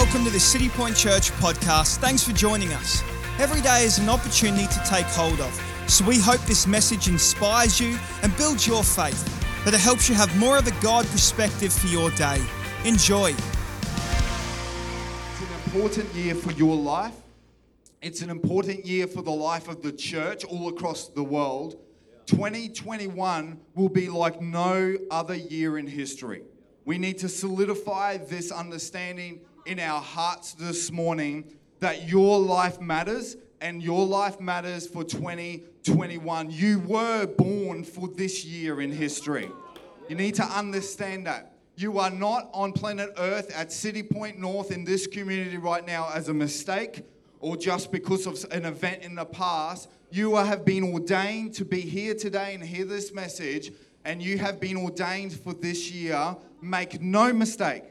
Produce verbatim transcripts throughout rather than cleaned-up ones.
welcome to the City Point Church podcast. Thanks for joining us. Every day is an opportunity to take hold of, so we hope this message inspires you and builds your faith, that it helps you have more of a God perspective for your day. Enjoy. It's an important year for your life. It's an important year for the life of the church all across the world. twenty twenty-one will be like no other year in history. We need to solidify this understanding in our hearts this morning that your life matters and your life matters for twenty twenty-one. You were born for this year in history. You need to understand that. You are not on planet Earth at City Point North in this community right now as a mistake or just because of an event in the past. You have been ordained to be here today and hear this message, and you have been ordained for this year. Make no mistake,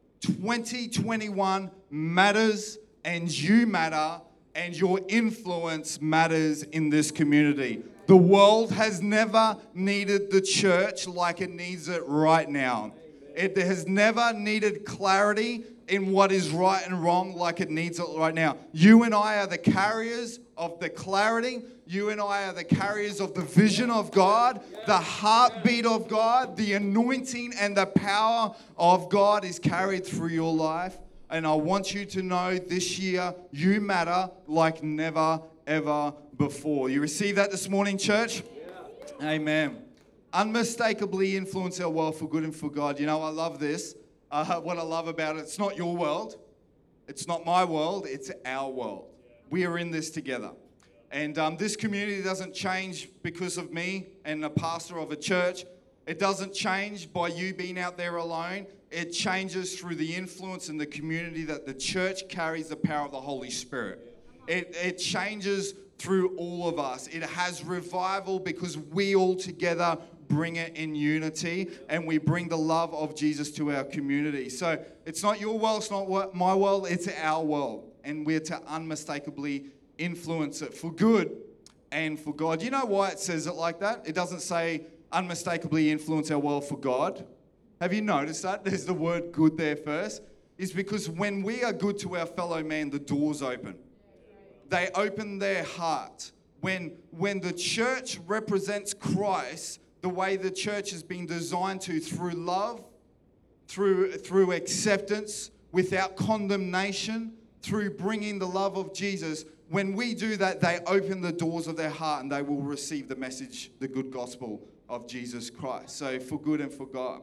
twenty twenty-one matters, and you matter, and your influence matters in this community. The world has never needed the church like it needs it right now. It has never needed clarity in what is right and wrong like it needs it right now. You and I are the carriers of the clarity. You and I are the carriers of the vision of God, the heartbeat of God, the anointing and the power of God is carried through your life. And I want you to know this year you matter like never, ever before. You receive that this morning, church? Yeah. Amen. Unmistakably influence our world for good and for God. You know, I love this. Uh, what I love about it, it's not your world. It's not my world. It's our world. We are in this together. And um, this community doesn't change because of me and a pastor of a church. It doesn't change by you being out there alone. It changes through the influence in the community that the church carries the power of the Holy Spirit. It, it changes through all of us. It has revival because we all together bring it in unity, and we bring the love of Jesus to our community. So it's not your world, it's not my world, it's our world. And we're to unmistakably influence it for good and for God. You know why it says it like that? It doesn't say unmistakably influence our world for God. Have you noticed that? There's the word good there first. It's because when we are good to our fellow man, the doors open. They open their heart. When, when the church represents Christ, the way the church has been designed to, through love, through, through acceptance, without condemnation, through bringing the love of Jesus, when we do that, they open the doors of their heart and they will receive the message, the good gospel of Jesus Christ. So for good and for God.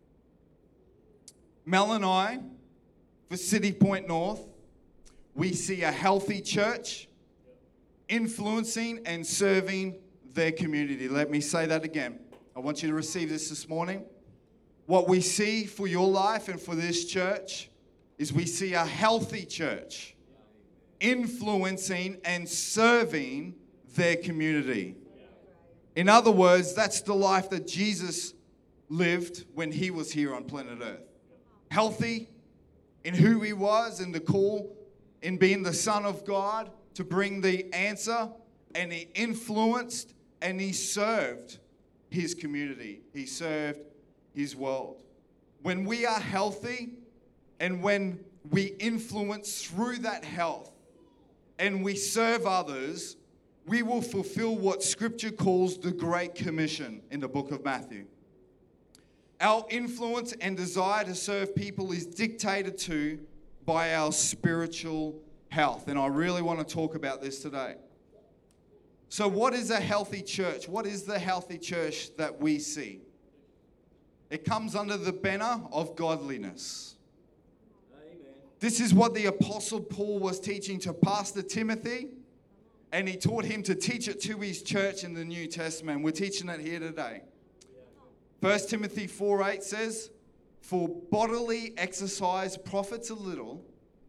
Mel and I, for City Point North, we see a healthy church influencing and serving their community. Let me say that again. I want you to receive this this morning. What we see for your life and for this church is we see a healthy church influencing and serving their community. In other words, that's the life that Jesus lived when he was here on planet Earth. Healthy in who he was and the call in being the Son of God to bring the answer, and he influenced and he served his community. He served his world. When we are healthy and when we influence through that health and we serve others, we will fulfill what Scripture calls the Great Commission in the book of Matthew. Our influence and desire to serve people is dictated to by our spiritual health. And I really want to talk about this today. So what is a healthy church? What is the healthy church that we see? It comes under the banner of godliness. Amen. This is what the Apostle Paul was teaching to Pastor Timothy, and he taught him to teach it to his church in the New Testament. We're teaching it here today. First Timothy four eight says, "For bodily exercise profits a little,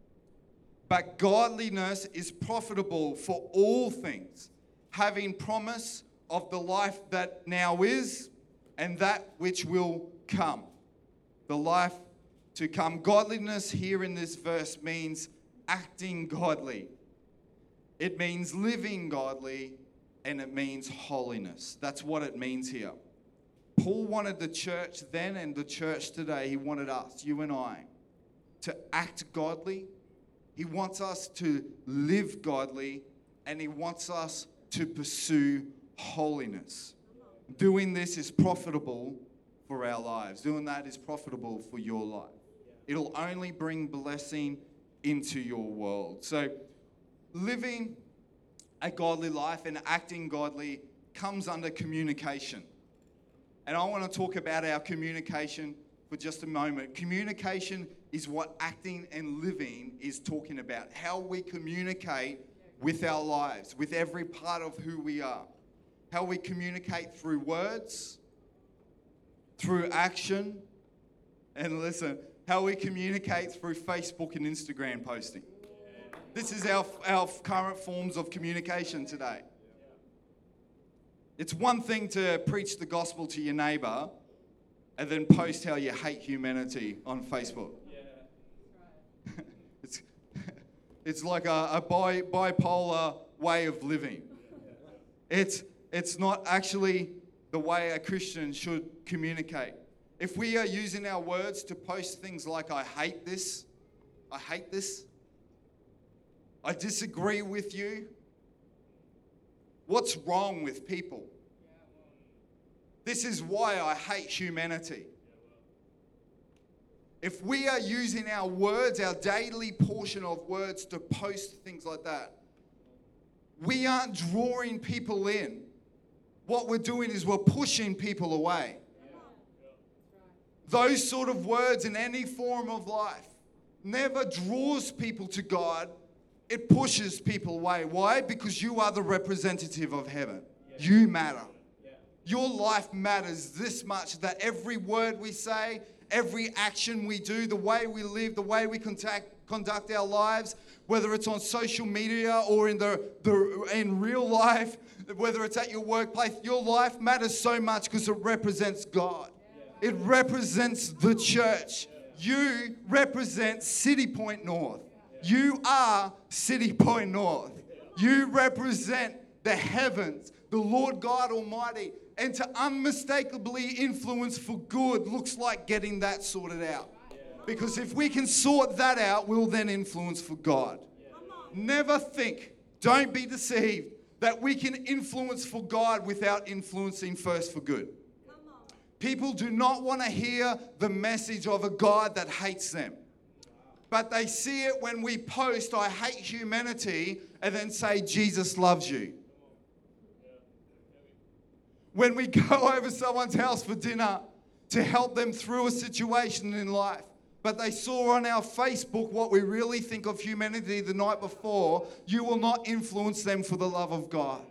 but godliness is profitable for all things, having promise of the life that now is and that which will come." The life to come. Godliness here in this verse means acting godly. It means living godly, and it means holiness. That's what it means here. Paul wanted the church then and the church today. He wanted us, you and I, to act godly. He wants us to live godly, and he wants us to pursue holiness. Doing this is profitable for our lives. Doing that is profitable for your life. It'll only bring blessing into your world. So living a godly life and acting godly comes under communication. And I want to talk about our communication for just a moment. Communication is what acting and living is talking about. How we communicate with our lives, with every part of who we are. How we communicate through words, through action, and listen, how we communicate through Facebook and Instagram posting. This is our, our current forms of communication today. It's one thing to preach the gospel to your neighbor and then post how you hate humanity on Facebook. it's, it's like a, a bi, bipolar way of living. It's, it's not actually the way a Christian should communicate. If we are using our words to post things like, I hate this, I hate this, I disagree with you, what's wrong with people? This is why I hate humanity. If we are using our words, our daily portion of words to post things like that, we aren't drawing people in. What we're doing is we're pushing people away. Those sort of words in any form of life never draws people to God. It pushes people away. Why? Because you are the representative of heaven. You matter. Your life matters this much that every word we say, every action we do, the way we live, the way we contact, conduct our lives, whether it's on social media or in the, the in real life, whether it's at your workplace, your life matters so much because it represents God. It represents the church. You represent City Point North. You are City Point North. You represent the heavens, the Lord God Almighty. And to unmistakably influence for good looks like getting that sorted out. Because if we can sort that out, we'll then influence for God. Never think, don't be deceived, that we can influence for God without influencing first for good. People do not want to hear the message of a God that hates them. But they see it when we post, I hate humanity, and then say, Jesus loves you. When we go over someone's house for dinner to help them through a situation in life, but they saw on our Facebook what we really think of humanity the night before, you will not influence them for the love of God.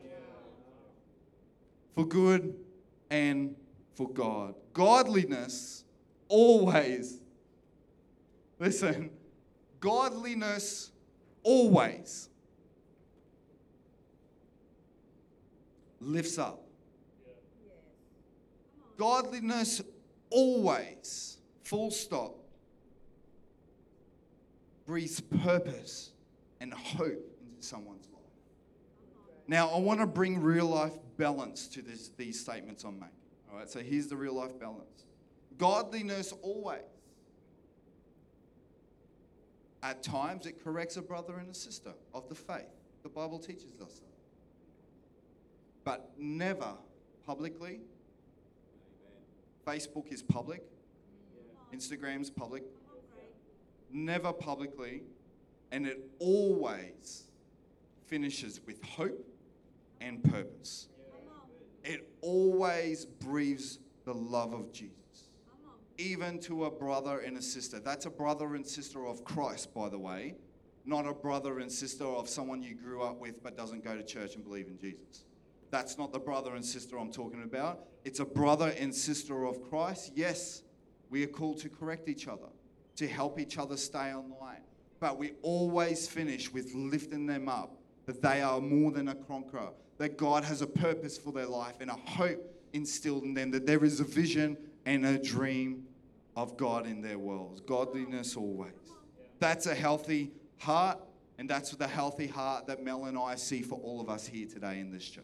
For good and for God. Godliness always, listen, godliness always lifts up. Godliness always, full stop, breathes purpose and hope into someone's life. Now, I want to bring real life balance to this, these statements I'm making. All right, so here's the real life balance. Godliness always. At times, it corrects a brother and a sister of the faith. The Bible teaches us that. But never publicly. Facebook is public. Instagram's public. Never publicly. And it always finishes with hope and purpose. It always breathes the love of Jesus. Even to a brother and a sister. That's a brother and sister of Christ, by the way. Not a brother and sister of someone you grew up with but doesn't go to church and believe in Jesus. That's not the brother and sister I'm talking about. It's a brother and sister of Christ. Yes, we are called to correct each other, to help each other stay online. But we always finish with lifting them up, that they are more than a conqueror, that God has a purpose for their life and a hope instilled in them, that there is a vision and a dream of God in their worlds. Godliness always. That's a healthy heart, and that's the healthy heart that Mel and I see for all of us here today in this church.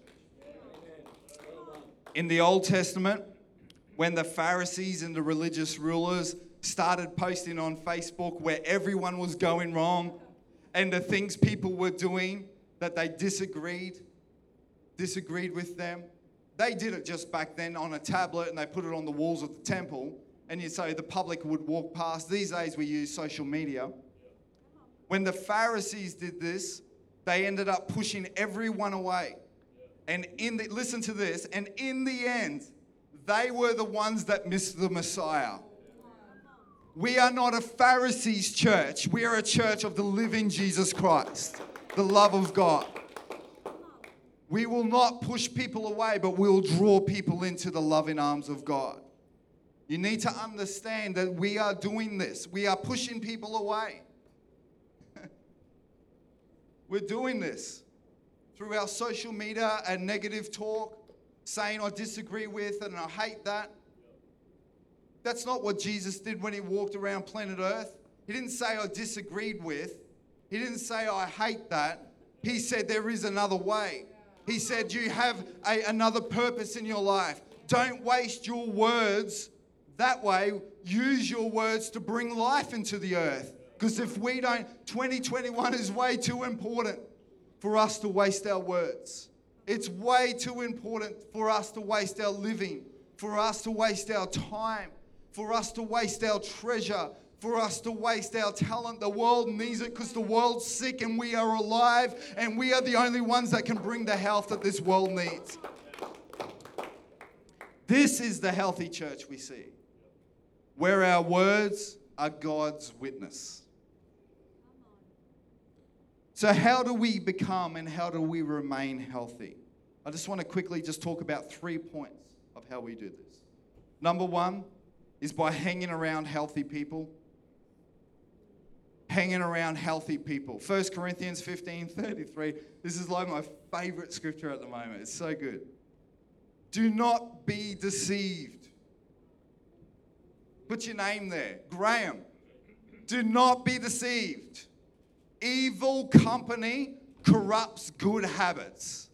In the Old Testament, when the Pharisees and the religious rulers started posting on Facebook where everyone was going wrong and the things people were doing that they disagreed, disagreed with them. They did it just back then on a tablet and they put it on the walls of the temple, and you say the public would walk past. These days we use social media. When the Pharisees did this, they ended up pushing everyone away. And in the, listen to this, and in the end, they were the ones that missed the Messiah. We are not a Pharisees church. We are a church of the living Jesus Christ, the love of God. We will not push people away, but we'll draw people into the loving arms of God. You need to understand that we are doing this. We are pushing people away. We're doing this through our social media and negative talk, saying I disagree with and I hate that. That's not what Jesus did when he walked around planet Earth. He didn't say I disagreed with. He didn't say I hate that. He said there is another way. He said you have a, another purpose in your life. Don't waste your words that way. Use your words to bring life into the earth. Because if we don't, twenty twenty-one is way too important for us to waste our words. It's way too important for us to waste our living, for us to waste our time, for us to waste our treasure, for us to waste our talent. The world needs it because the world's sick and we are alive, and we are the only ones that can bring the health that this world needs. This is the healthy church we see, where our words are God's witness. So how do we become and how do we remain healthy? I just want to quickly just talk about three points of how we do this. Number one is by hanging around healthy people. Hanging around healthy people. First Corinthians fifteen thirty-three. This is like my favorite scripture at the moment. It's so good. Do not be deceived. Put your name there. Graham. Do not be deceived. Evil company corrupts good habits.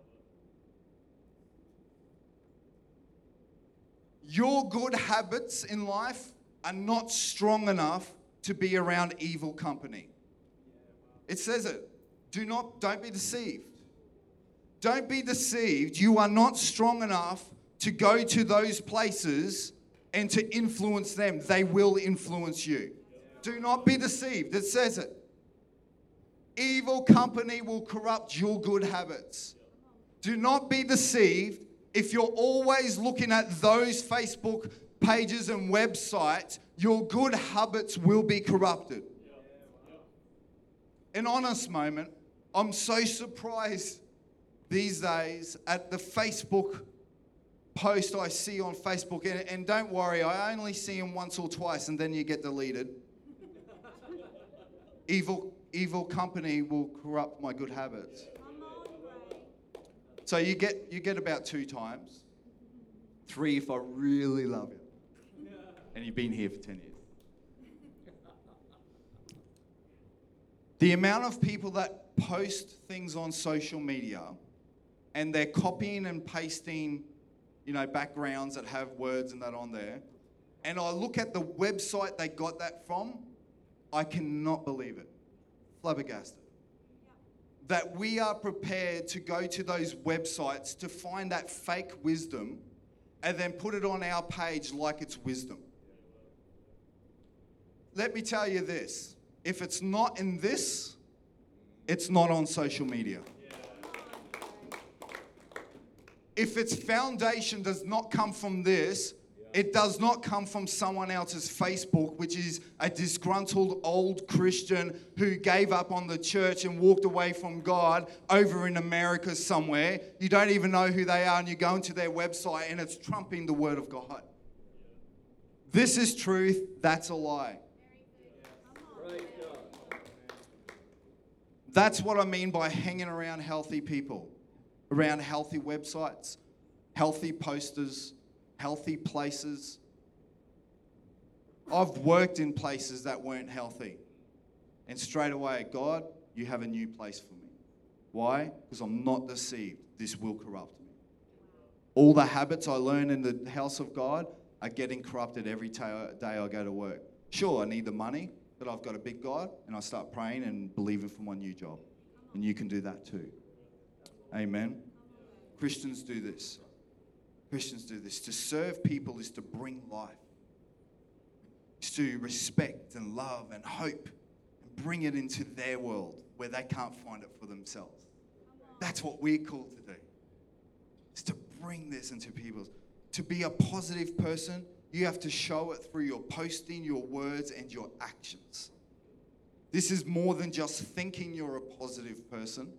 Your good habits in life are not strong enough to be around evil company. It says it. Do not, don't be deceived. Don't be deceived. You are not strong enough to go to those places and to influence them. They will influence you. Do not be deceived. It says it. Evil company will corrupt your good habits. Do not be deceived. If you're always looking at those Facebook pages and websites, your good habits will be corrupted. An honest moment, I'm so surprised these days at the Facebook post I see on Facebook. And, and don't worry, I only see them once or twice and then you get deleted. Evil, evil company will corrupt my good habits. So you get you get about two times. Three if I really love you. And you've been here for ten years. The amount of people that post things on social media and they're copying and pasting, you know, backgrounds that have words and that on there. And I look at the website they got that from, I cannot believe it. Flabbergasted. That we are prepared to go to those websites to find that fake wisdom and then put it on our page like it's wisdom. Let me tell you this. If it's not in this, it's not on social media. If its foundation does not come from this, it does not come from someone else's Facebook, which is a disgruntled old Christian who gave up on the church and walked away from God over in America somewhere. You don't even know who they are, and you go into their website and it's trumping the word of God. This is truth, that's a lie. That's what I mean by hanging around healthy people, around healthy websites, healthy posters, healthy places. I've worked in places that weren't healthy. And straight away, God, you have a new place for me. Why? Because I'm not deceived. This will corrupt me. All the habits I learned in the house of God are are getting corrupted every ta- day I go to work. Sure, I need the money, but I've got a big God, and I start praying and believing for my new job. And you can do that too. Amen. Christians do this. Christians do this. To serve people is to bring life. It's to respect and love and hope and bring it into their world where they can't find it for themselves. That's what we're called to do. It's to bring this into people's. To be a positive person, you have to show it through your posting, your words, and your actions. This is more than just thinking you're a positive person.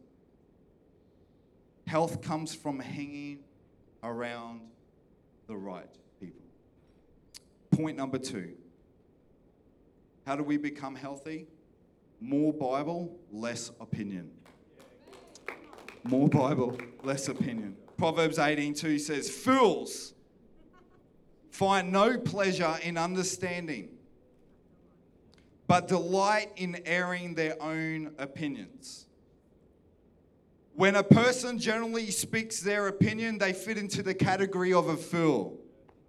Health comes from hanging around the right people. Point number two. How do we become healthy? More Bible, less opinion. More Bible, less opinion. Proverbs eighteen two says, "Fools find no pleasure in understanding, but delight in airing their own opinions." When a person generally speaks their opinion, they fit into the category of a fool.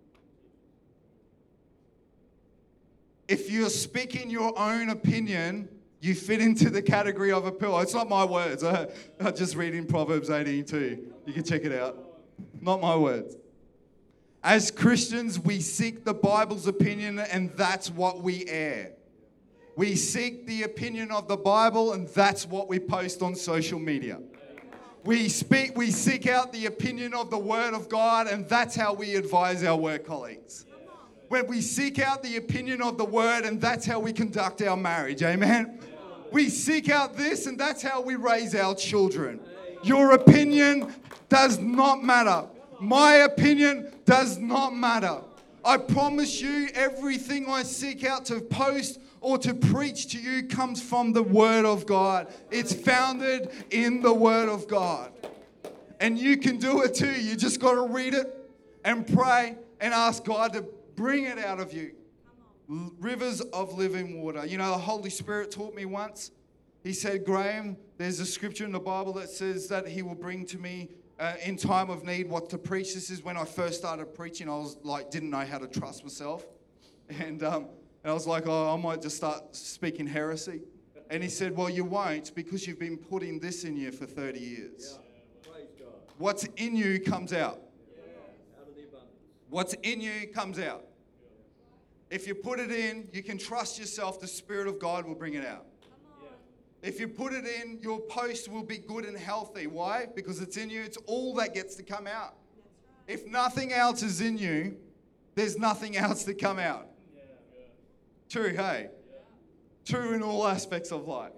If you're speaking your own opinion, you fit into the category of a fool. It's not my words. I, I just read in Proverbs eighteen two. You can check it out. Not my words. As Christians, we seek the Bible's opinion, and that's what we air. We seek the opinion of the Bible, and that's what we post on social media. We speak, we seek out the opinion of the Word of God, and that's how we advise our work colleagues. When we seek out the opinion of the Word, and that's how we conduct our marriage. Amen? We seek out this, and that's how we raise our children. Your opinion does not matter. My opinion does not matter. I promise you, everything I seek out to post or to preach to you comes from the Word of God. It's founded in the Word of God. And you can do it too. You just got to read it and pray and ask God to bring it out of you. L- rivers of living water. You know, the Holy Spirit taught me once. He said, "Graham, there's a scripture in the Bible that says that He will bring to me Uh, in time of need what to preach." This is when I first started preaching. I was like, didn't know how to trust myself. And, um, and I was like, oh, I might just start speaking heresy. And he said, well, you won't, because you've been putting this in you for thirty years. Yeah. Praise God. What's in you comes out. Yeah. Out of the abundance. What's in you comes out. Yeah. If you put it in, you can trust yourself. The Spirit of God will bring it out. If you put it in, your post will be good and healthy. Why? Because it's in you. It's all that gets to come out. Right. If nothing else is in you, there's nothing else to come out. Yeah, yeah. True, hey? Yeah. True in all aspects of life.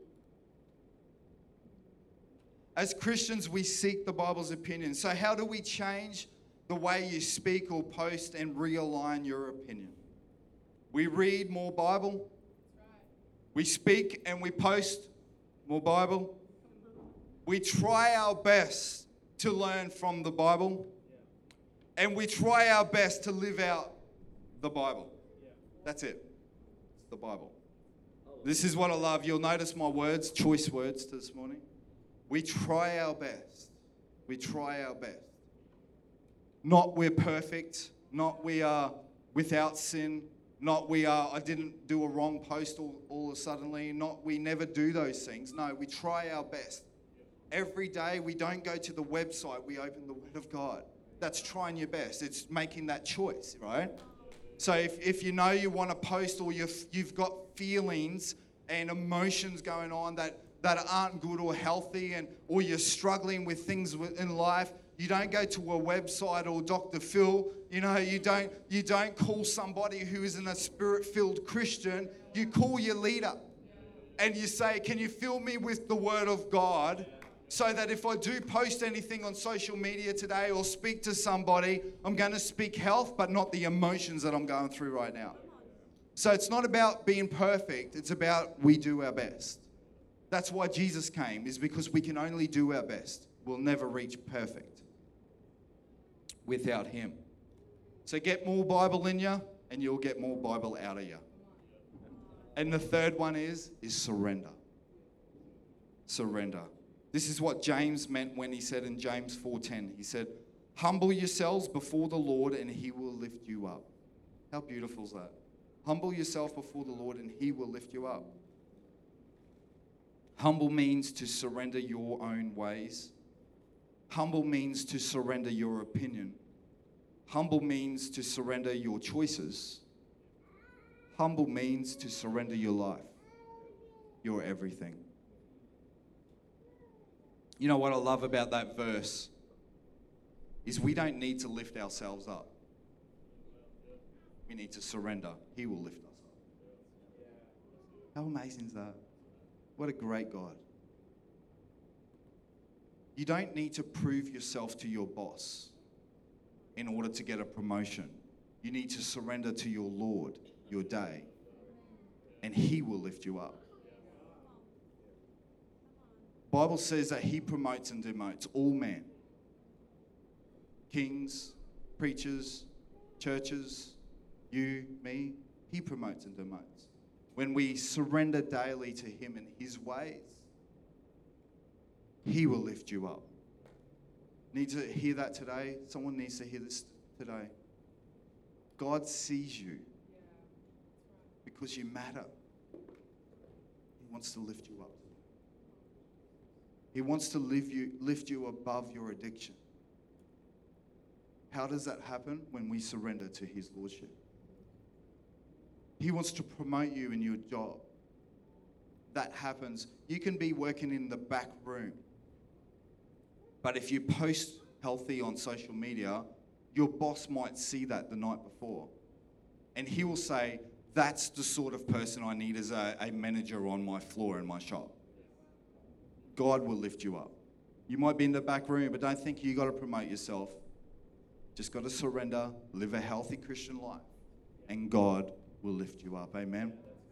As Christians, we seek the Bible's opinion. So how do we change the way you speak or post and realign your opinion? We read more Bible. We speak and we post more Bible. We try our best to learn from the Bible. And we try our best to live out the Bible. That's it. It's the Bible. This is what I love. You'll notice my words, choice words this morning. We try our best. We try our best. Not we're perfect. Not we are without sin. Not we are, I didn't do a wrong post all, all of a suddenly. Not we never do those things. No, we try our best. Every day we don't go to the website, we open the Word of God. That's trying your best. It's making that choice, right? So if, if you know you want to post or you've, you've got feelings and emotions going on that, that aren't good or healthy, and or you're struggling with things in life, you don't go to a website or Doctor Phil. You know, you don't you don't call somebody who isn't a Spirit-filled Christian. You call your leader and you say, can you fill me with the Word of God so that if I do post anything on social media today or speak to somebody, I'm going to speak health, but not the emotions that I'm going through right now. So it's not about being perfect. It's about we do our best. That's why Jesus came, is because we can only do our best. We'll never reach perfect without Him. So get more Bible in you and you'll get more Bible out of you. And the third one is, is surrender. Surrender. This is what James meant when he said in James four ten, he said, humble yourselves before the Lord and He will lift you up. How beautiful is that? Humble yourself before the Lord and he will lift you up. Humble means to surrender your own ways. Humble means to surrender your opinion. Humble means to surrender your choices. Humble means to surrender your life, your everything. You know what I love about that verse is we don't need to lift ourselves up. We need to surrender. He will lift us up. How amazing is that? What a great God. You don't need to prove yourself to your boss in order to get a promotion. You need to surrender to your Lord, your day, and he will lift you up. The Bible says that he promotes and demotes all men. Kings, preachers, churches, you, me, he promotes and demotes. When we surrender daily to him and his ways, he will lift you up. Need to hear that today? Someone needs to hear this today. God sees you because you matter. He wants to lift you up. He wants to lift you, lift you above your addiction. How does that happen? When we surrender to his lordship. He wants to promote you in your job. That happens. You can be working in the back room, but if you post healthy on social media, your boss might see that the night before, and he will say, that's the sort of person I need as a, a manager on my floor in my shop. God will lift you up. You might be in the back room, but don't think you got to promote yourself. Just got to surrender, live a healthy Christian life, and God will lift you up. Amen.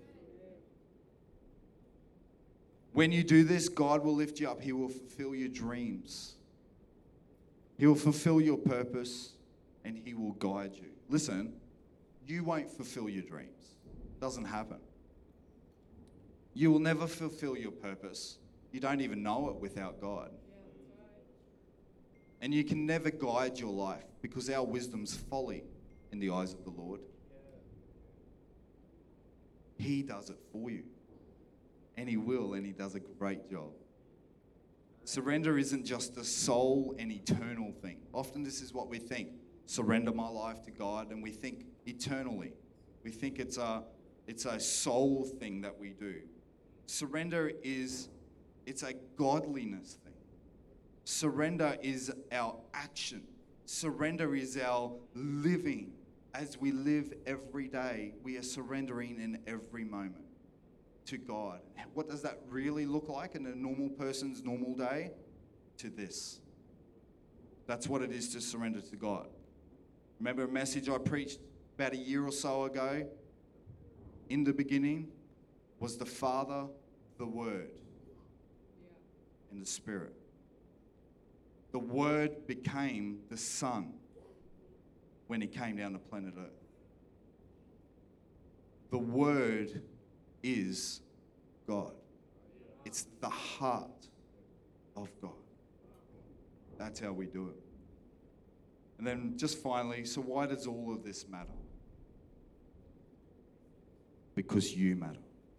When you do this, God will lift you up. He will fulfill your dreams. He will fulfill your purpose, and he will guide you. Listen, you won't fulfill your dreams. It doesn't happen. You will never fulfill your purpose. You don't even know it without God. And you can never guide your life because our wisdom's folly in the eyes of the Lord. He does it for you. And he will, and he does a great job. Surrender isn't just a soul and eternal thing. Often this is what we think. Surrender my life to God, and we think eternally. We think it's a, it's a soul thing that we do. Surrender is, it's a godliness thing. Surrender is our action. Surrender is our living. As we live every day, we are surrendering in every moment to God. What does that really look like in a normal person's normal day? To this. That's what it is to surrender to God. Remember a message I preached about a year or so ago? In the beginning was the Father, the Word, and the Spirit. The Word became the Son when he came down to planet Earth. The Word is God. It's the heart of God. That's how we do it. And then just finally, so why does all of this matter? Because you matter.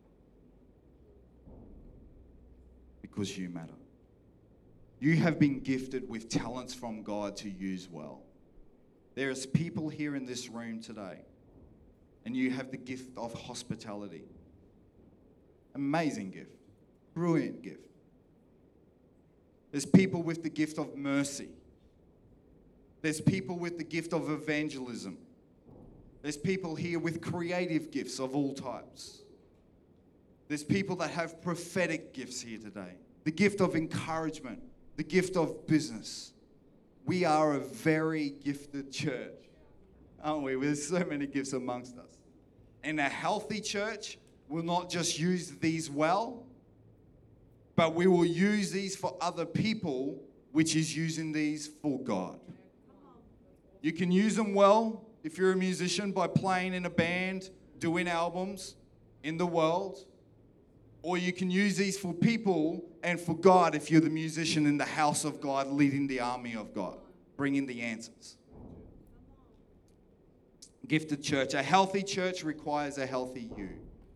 Because you matter. You have been gifted with talents from God to use well. There is people here in this room today, and you have the gift of hospitality. Amazing gift. Brilliant gift. There's people with the gift of mercy. There's people with the gift of evangelism. There's people here with creative gifts of all types. There's people that have prophetic gifts here today. The gift of encouragement. The gift of business. We are a very gifted church, aren't we? There's so many gifts amongst us. And a healthy church will not just use these well, but we will use these for other people, which is using these for God. You can use them well if you're a musician by playing in a band, doing albums in the world. Or you can use these for people and for God if you're the musician in the house of God, leading the army of God, bringing the answers. Gifted church. A healthy church requires a healthy you.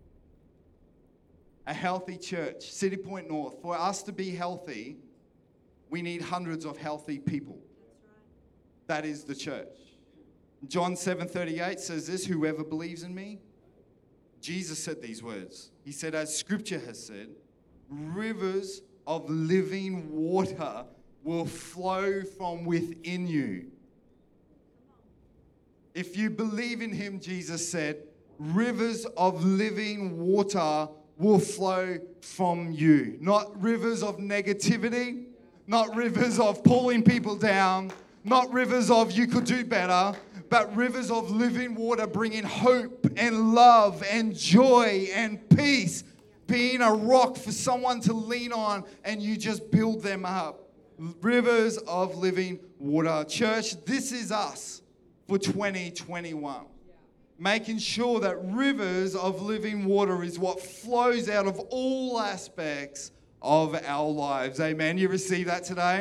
A healthy church. City Point North. For us to be healthy, we need hundreds of healthy people. That is the church. John seven thirty-eight says this, whoever believes in me, Jesus said these words. He said, as scripture has said, rivers of living water will flow from within you. If you believe in him, Jesus said, rivers of living water will flow from you. Not rivers of negativity, not rivers of pulling people down, not rivers of you could do better, but rivers of living water bringing hope and love and joy and peace, being a rock for someone to lean on and you just build them up. Rivers of living water. Church, this is us for twenty twenty-one. Making sure that rivers of living water is what flows out of all aspects of our lives. Amen. You receive that today?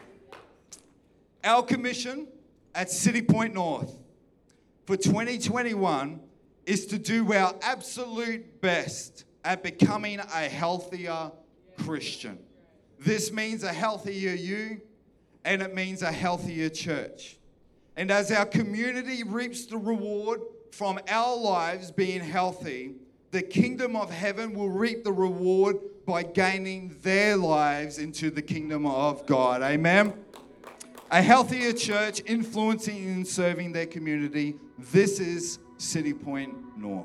Our commission at City Point North for twenty twenty-one is to do our absolute best at becoming a healthier Christian. This means a healthier you, and it means a healthier church. And as our community reaps the reward from our lives being healthy, the kingdom of heaven will reap the reward by gaining their lives into the kingdom of God. Amen. A healthier church influencing and serving their community. This is City Point North.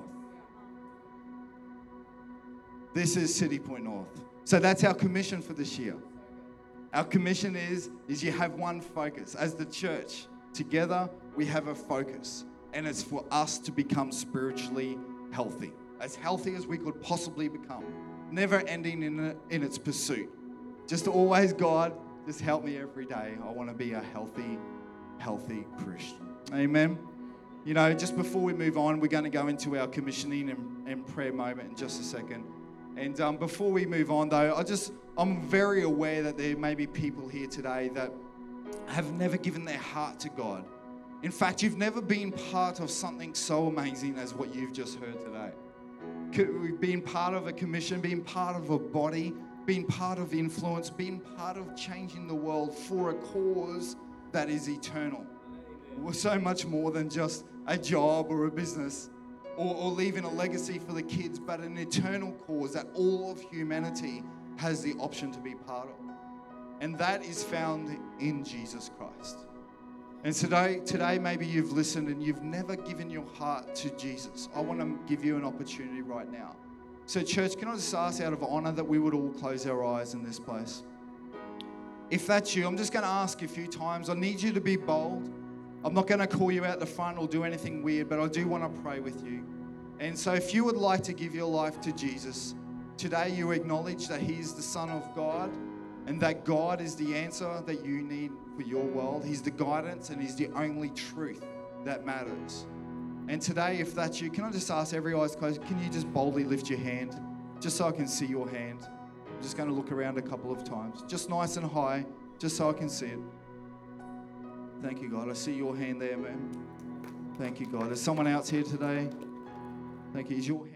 This is City Point North. So that's our commission for this year. Our commission is, is you have one focus. As the church, together we have a focus. And it's for us to become spiritually healthy. As healthy as we could possibly become. Never ending in, a, in its pursuit. Just always, God, just help me every day. I want to be a healthy, healthy Christian. Amen. You know, just before we move on, we're going to go into our commissioning and, and prayer moment in just a second. And um, before we move on, though, I just, I'm very aware that there may be people here today that have never given their heart to God. In fact, you've never been part of something so amazing as what you've just heard today. Being part of a commission, being part of a body, being part of influence, being part of changing the world for a cause that is eternal. We're so much more than just a job or a business or, or leaving a legacy for the kids, but an eternal cause that all of humanity has the option to be part of. And that is found in Jesus Christ. And today, today maybe you've listened and you've never given your heart to Jesus. I want to give you an opportunity right now. So church, can I just ask out of honor that we would all close our eyes in this place? If that's you, I'm just going to ask a few times. I need you to be bold. I'm not going to call you out the front or do anything weird, but I do want to pray with you. And so if you would like to give your life to Jesus, today you acknowledge that He is the Son of God and that God is the answer that you need for your world. He's the guidance and He's the only truth that matters. And today, if that's you, can I just ask every eyes closed, can you just boldly lift your hand just so I can see your hand? I'm just going to look around a couple of times. Just nice and high, just so I can see it. Thank you, God. I see your hand there, man. Thank you, God. Is someone else here today? Thank you. Is your hand